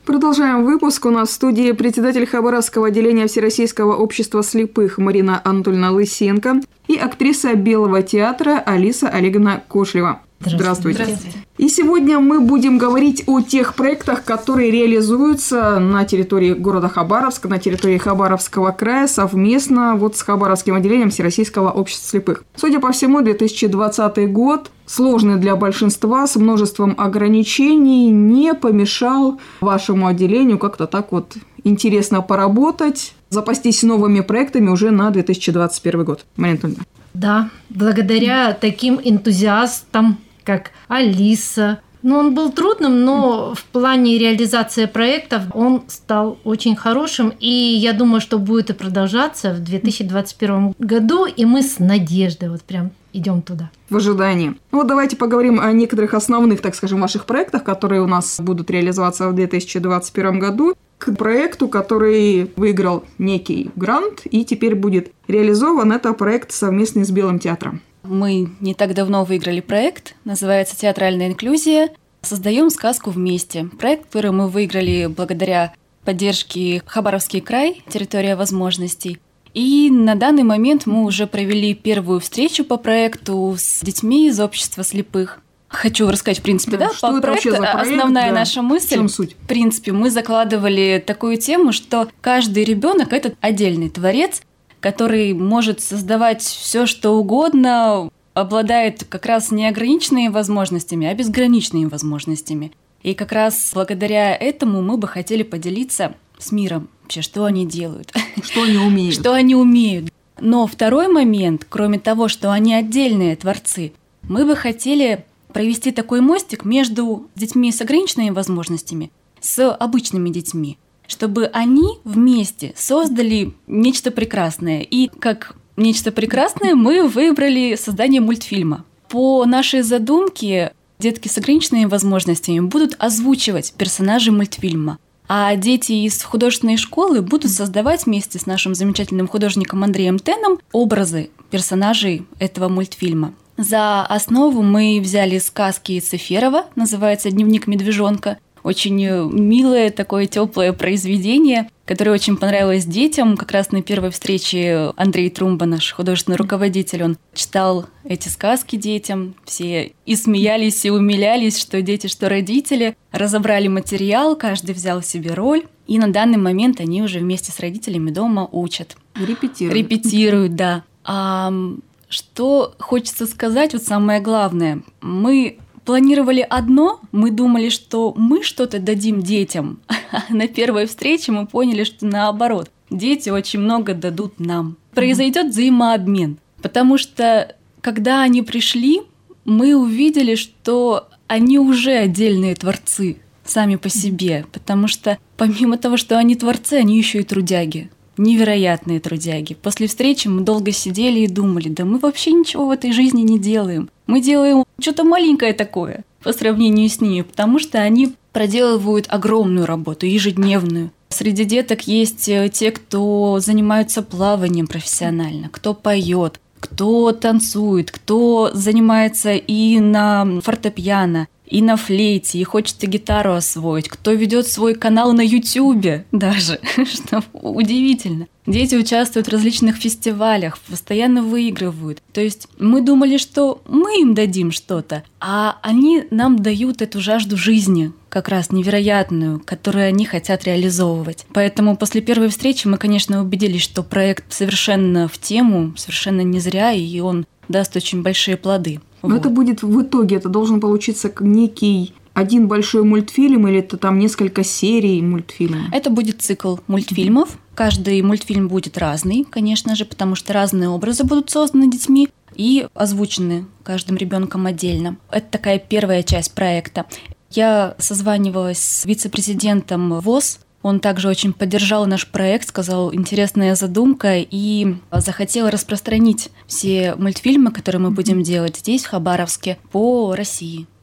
Продолжаем выпуск. У нас в студии председатель Хабаровского отделения Всероссийского общества слепых Марина Анатольевна Лысенко и актриса Белого театра Алиса Олеговна Кошлева. Здравствуйте. Здравствуйте. И сегодня мы будем говорить о тех проектах, которые реализуются на территории города Хабаровска, на территории Хабаровского края совместно с Хабаровским отделением Всероссийского общества слепых. Судя по всему, 2020 год, сложный для большинства, с множеством ограничений, не помешал вашему отделению как-то так интересно поработать, запастись новыми проектами уже на 2021 год. Марина Анатольевна. Да, благодаря таким энтузиастам, как Алиса. Он был трудным, но в плане реализации проектов он стал очень хорошим. И я думаю, что будет и продолжаться в 2021 году. И мы с надеждой прям идем туда. В ожидании. Давайте поговорим о некоторых основных, так скажем, ваших проектах, которые у нас будут реализоваться в 2021 году. К проекту, который выиграл некий грант и теперь будет реализован, это проект совместный с Белым театром. Мы не так давно выиграли проект, называется «Театральная инклюзия». Создаем сказку вместе. Проект, который мы выиграли благодаря поддержке Хабаровский край, территория возможностей. И на данный момент мы уже провели первую встречу по проекту с детьми из общества слепых. Хочу рассказать, в принципе, по проекту основная наша мысль. В чем суть? В принципе, мы закладывали такую тему, что каждый ребенок – это отдельный творец, который может создавать все, что угодно, обладает как раз не ограниченными возможностями, а безграничными возможностями. И как раз благодаря этому мы бы хотели поделиться с миром вообще, что они делают. Что они умеют. Что они умеют. Но второй момент, кроме того, что они отдельные творцы, мы бы хотели провести такой мостик между детьми с ограниченными возможностями, с обычными детьми, чтобы они вместе создали нечто прекрасное. И как нечто прекрасное мы выбрали создание мультфильма. По нашей задумке детки с ограниченными возможностями будут озвучивать персонажей мультфильма, а дети из художественной школы будут создавать вместе с нашим замечательным художником Андреем Теном образы персонажей этого мультфильма. За основу мы взяли сказки Циферова, называется «Дневник медвежонка». Очень милое, такое теплое произведение, которое очень понравилось детям. Как раз на первой встрече Андрей Трумба, наш художественный руководитель, он читал эти сказки детям. Все и смеялись, и умилялись, что дети, что родители. Разобрали материал, каждый взял себе роль. И на данный момент они уже вместе с родителями дома учат. Репетируют, да. Что хочется сказать, самое главное. Мы планировали одно, мы думали, что мы что-то дадим детям. На первой встрече мы поняли, что наоборот. Дети очень много дадут нам. Произойдет взаимообмен. Потому что, когда они пришли, мы увидели, что они уже отдельные творцы сами по себе. Потому что помимо того, что они творцы, они еще и трудяги. Невероятные трудяги. После встречи мы долго сидели и думали, да мы вообще ничего в этой жизни не делаем. Мы делаем что-то маленькое такое по сравнению с ними, потому что они проделывают огромную работу, ежедневную. Среди деток есть те, кто занимаются плаванием профессионально, кто поет, кто танцует, кто занимается и на фортепиано, и на флейте, и хочет и гитару освоить, кто ведет свой канал на Ютубе даже, что удивительно. Дети участвуют в различных фестивалях, постоянно выигрывают. То есть мы думали, что мы им дадим что-то, а они нам дают эту жажду жизни, как раз невероятную, которую они хотят реализовывать. Поэтому после первой встречи мы, конечно, убедились, что проект совершенно в тему, совершенно не зря, и он даст очень большие плоды. Но это будет в итоге, это должен получиться некий один большой мультфильм или это там несколько серий мультфильмов? Это будет цикл мультфильмов. Каждый мультфильм будет разный, конечно же, потому что разные образы будут созданы детьми и озвучены каждым ребенком отдельно. Это такая первая часть проекта. Я созванивалась с вице-президентом ВОС. Он также очень поддержал наш проект, сказал, интересная задумка, и захотел распространить все мультфильмы, которые мы будем делать здесь, в Хабаровске, по России.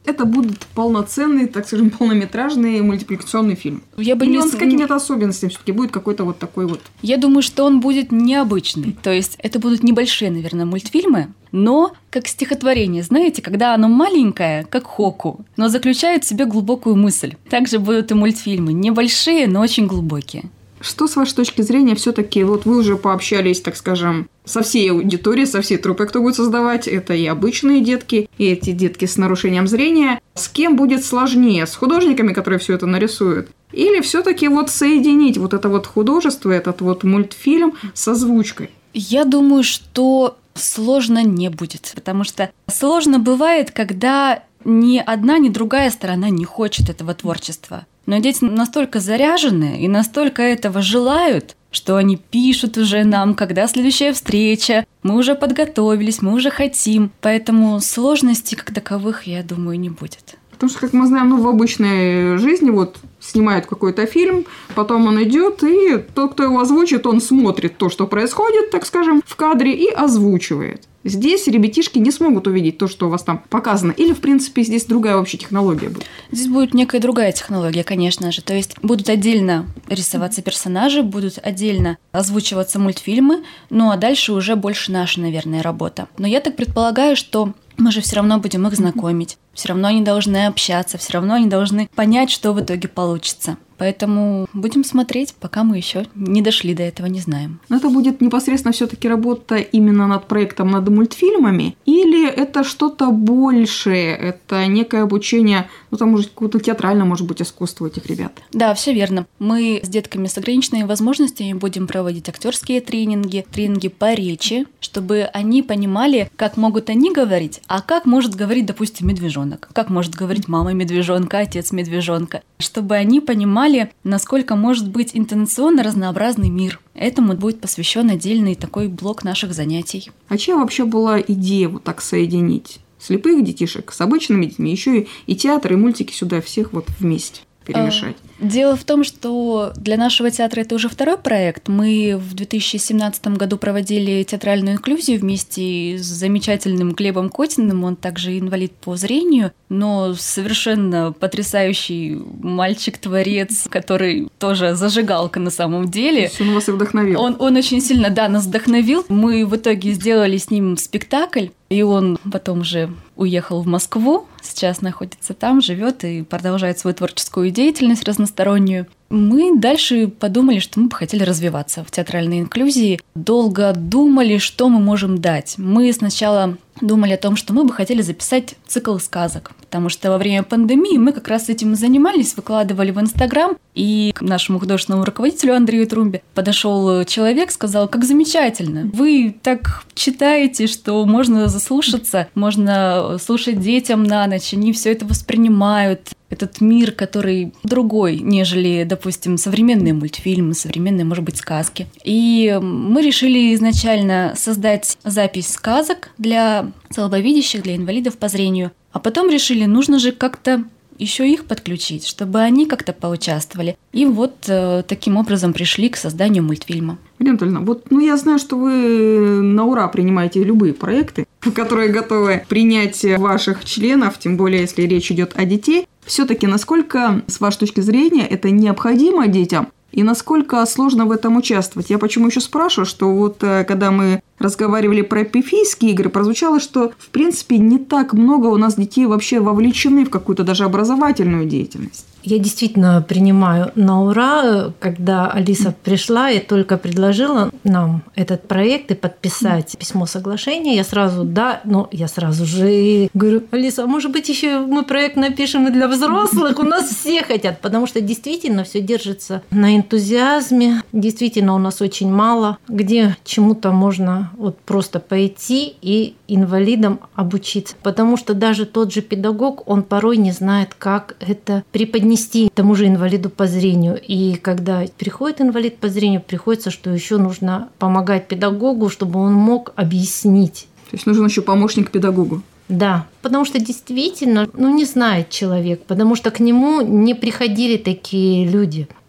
это будет полноценный, так скажем, полнометражный мультипликационный фильм? Или он с какими-то особенностями все-таки будет какой-то вот такой вот? Я думаю, что он будет необычный. То есть это будут небольшие, наверное, мультфильмы, но как стихотворение, знаете, когда оно маленькое, как хоку, но заключает в себе глубокую мысль. Также будут и мультфильмы, небольшие, но очень глубокие. Что, с вашей точки зрения, все-таки, вот вы уже пообщались, так скажем, со всей аудиторией, со всей труппой, кто будет создавать, это и обычные детки, и эти детки с нарушением зрения. С кем будет сложнее? С художниками, которые все это нарисуют? Или все-таки вот соединить вот это вот художество, этот вот мультфильм с озвучкой? Я думаю, что сложно не будет, потому что сложно бывает, когда ни одна, ни другая сторона не хочет этого творчества. Но дети настолько заряжены и настолько этого желают, что они пишут уже нам, когда следующая встреча, мы уже подготовились, мы уже хотим. Поэтому сложностей как таковых, я думаю, не будет. Потому что, как мы знаем, в обычной жизни вот снимают какой-то фильм, потом он идет, и тот, кто его озвучит, он смотрит то, что происходит, так скажем, в кадре и озвучивает. Здесь ребятишки не смогут увидеть то, что у вас там показано. Или, в принципе, здесь другая вообще технология будет? Здесь будет некая другая технология, конечно же. То есть будут отдельно рисоваться персонажи, будут отдельно озвучиваться мультфильмы, ну а дальше уже больше наша, наверное, работа. Но я так предполагаю, что мы же все равно будем их знакомить, все равно они должны общаться, все равно они должны понять, что в итоге получится. Поэтому будем смотреть, пока мы еще не дошли до этого, не знаем. Но это будет непосредственно все-таки работа именно над проектом, над мультфильмами? Или это что-то большее? Это некое обучение, там может какое-то театральное, может быть, искусство у этих ребят? Да, все верно. Мы с детками с ограниченными возможностями будем проводить актерские тренинги, тренинги по речи, чтобы они понимали, как могут они говорить, а как может говорить, допустим, медвежонок, как может говорить мама медвежонка, отец медвежонка, чтобы они понимали, насколько может быть интонационно разнообразный мир. Этому будет посвящен отдельный такой блок наших занятий. А чья вообще была идея вот так соединить слепых детишек с обычными детьми, еще и театр, и мультики сюда всех вот вместе перемешать? Дело в том, что для нашего театра это уже второй проект. Мы в 2017 году проводили театральную инклюзию вместе с замечательным Глебом Котиным. Он также инвалид по зрению, но совершенно потрясающий мальчик-творец, который тоже зажигалка на самом деле. То есть он вас и вдохновил? Он очень сильно, нас вдохновил. Мы в итоге сделали с ним спектакль, и он потом уже уехал в Москву, сейчас находится там, живет и продолжает свою творческую деятельность разностороннюю. Мы дальше подумали, что мы бы хотели развиваться в театральной инклюзии. Долго думали, что мы можем дать. Мы сначала думали о том, что мы бы хотели записать цикл сказок, потому что во время пандемии мы как раз этим и занимались, выкладывали в Инстаграм, и к нашему художественному руководителю Андрею Трумбе подошел человек, сказал: как замечательно, вы так читаете, что можно заслушаться, можно слушать детям на ночь, они все это воспринимают, этот мир, который другой, нежели, допустим, современные мультфильмы, современные, может быть, сказки. И мы решили изначально создать запись сказок для слабовидящих, для инвалидов по зрению. А потом решили, нужно же как-то еще их подключить, чтобы они как-то поучаствовали. И вот таким образом пришли к созданию мультфильма. Марина Анатольевна, я знаю, что вы на ура принимаете любые проекты, которые готовы принять ваших членов, тем более, если речь идет о детей. Все-таки насколько, с вашей точки зрения, это необходимо детям и насколько сложно в этом участвовать? Я почему еще спрашиваю, что вот когда мы разговаривали про эпифийские игры, прозвучало, что, в принципе, не так много у нас детей вообще вовлечены в какую-то даже образовательную деятельность. Я действительно принимаю на ура, когда Алиса пришла и только предложила нам этот проект и подписать письмо соглашения. Я сразу я сразу же говорю: Алиса, а может быть, еще мы проект напишем и для взрослых? У нас все хотят, потому что действительно все держится на энтузиазме. Действительно, у нас очень мало, где чему-то можно просто пойти и инвалидам обучиться. Потому что даже тот же педагог, он порой не знает, как это преподнести тому же инвалиду по зрению. И когда приходит инвалид по зрению, приходится, что еще нужно помогать педагогу, чтобы он мог объяснить. То есть нужен еще помощник педагогу. Да, потому что действительно, не знает человек, потому что к нему не приходили такие люди.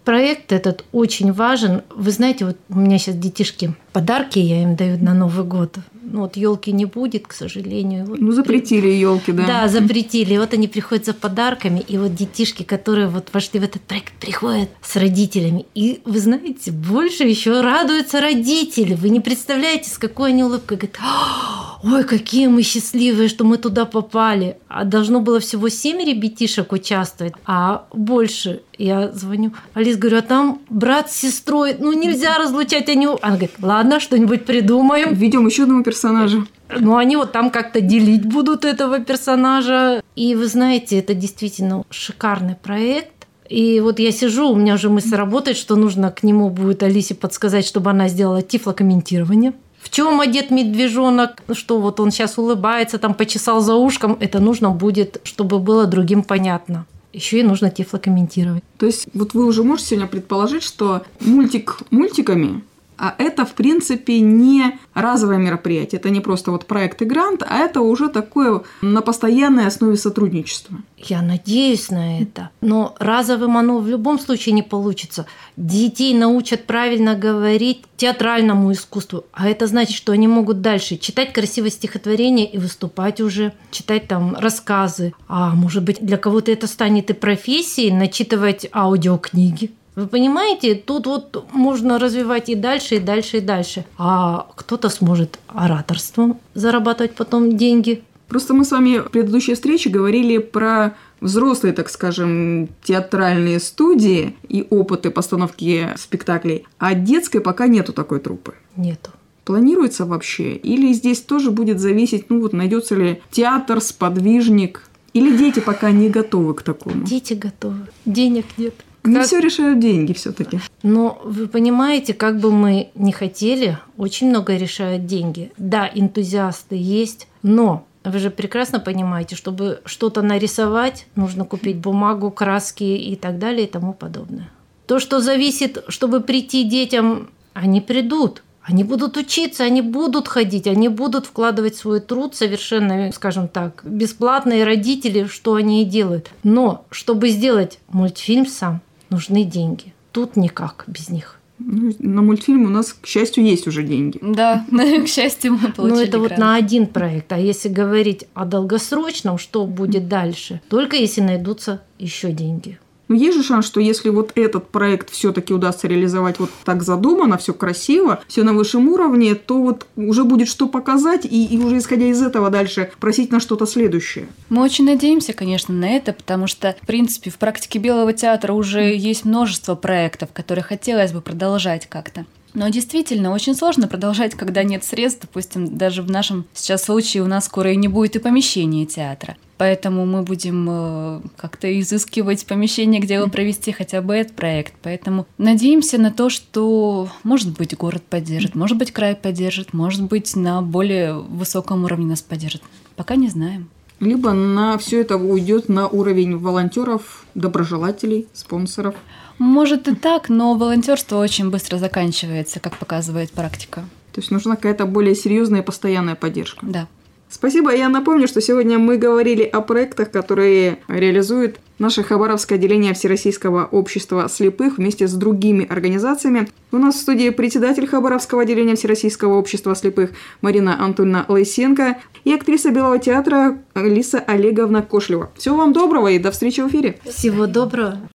проект этот очень важен. Вы знаете, вот у меня сейчас детишки подарки я им даю на Новый год. Ну, вот елки не будет, к сожалению. Вот запретили елки, да? Да, запретили. И вот они приходят за подарками, и вот детишки, которые вот вошли в этот проект, приходят с родителями. И вы знаете, больше еще радуются родители. Вы не представляете, с какой они улыбкой говорят: ой, какие мы счастливые, что мы туда попали. А должно было всего 7 ребятишек участвовать, а больше. Я звоню, Алис, говорю, а там брат с сестрой, ну нельзя разлучать. Она говорит, ладно, что-нибудь придумаем. Введем еще одного персонажа. Ну, они вот там как-то делить будут этого персонажа. И вы знаете, это действительно шикарный проект. И вот я сижу, у меня уже мысль работает, что нужно к нему будет Алисе подсказать, чтобы она сделала тифлокомментирование. В чем одет медвежонок, что вот он сейчас улыбается, там почесал за ушком, это нужно будет, чтобы было другим понятно. Еще и нужно тифлокомментировать. То есть вот вы уже можете сегодня предположить, что мультик мультиками, а это, в принципе, не разовое мероприятие. Это не просто вот проект и грант, а это уже такое на постоянной основе сотрудничества. Я надеюсь на это. Но разовым оно в любом случае не получится. Детей научат правильно говорить театральному искусству. А это значит, что они могут дальше читать красивое стихотворение и выступать уже, читать там рассказы. А может быть, для кого-то это станет и профессией, начитывать аудиокниги. Вы понимаете, тут вот можно развивать и дальше, и дальше, и дальше. А кто-то сможет ораторством зарабатывать потом деньги. Просто мы с вами в предыдущей встрече говорили про взрослые, так скажем, театральные студии и опыты постановки спектаклей, а детской пока нету такой труппы. Нету. Планируется вообще? Или здесь тоже будет зависеть, найдется ли театр, сподвижник? Или дети пока не готовы к такому? Дети готовы. Денег нет. Не все решают деньги все-таки. Но вы понимаете, как бы мы ни хотели, очень много решают деньги. Да, энтузиасты есть, но вы же прекрасно понимаете, чтобы что-то нарисовать, нужно купить бумагу, краски и так далее и тому подобное. То, что зависит, чтобы прийти детям, они придут. Они будут учиться, они будут ходить, они будут вкладывать свой труд совершенно, скажем так, бесплатно, и родители, что они и делают. Но чтобы сделать мультфильм сам, нужны деньги. Тут никак без них. На мультфильм у нас, к счастью, есть уже деньги. Да, к счастью, мы получили Но это грант. вот на один проект. А если говорить о долгосрочном, что будет дальше? Только если найдутся еще деньги. Но есть же шанс, что если вот этот проект все-таки удастся реализовать вот так задумано, все красиво, все на высшем уровне, то вот уже будет что показать, и уже исходя из этого дальше просить на что-то следующее. Мы очень надеемся, конечно, на это, потому что, в принципе, в практике Белого театра уже есть множество проектов, которые хотелось бы продолжать как-то. Но действительно, очень сложно продолжать, когда нет средств. Допустим, даже в нашем сейчас случае у нас скоро и не будет и помещения театра. Поэтому мы будем как-то изыскивать помещение, где его провести хотя бы этот проект. Поэтому надеемся на то, что, может быть, город поддержит, может быть, край поддержит, может быть, на более высоком уровне нас поддержит. Пока не знаем. Либо на все это уйдет на уровень волонтеров, доброжелателей, спонсоров. Может и так, но волонтерство очень быстро заканчивается, как показывает практика. То есть нужна какая-то более серьезная и постоянная поддержка. Да. Спасибо. Я напомню, что сегодня мы говорили о проектах, которые реализует наше Хабаровское отделение Всероссийского общества слепых вместе с другими организациями. У нас в студии председатель Хабаровского отделения Всероссийского общества слепых Марина Анатольевна Лысенко и актриса Белого театра Алиса Олеговна Кошлева. Всего вам доброго и до встречи в эфире. Всего доброго.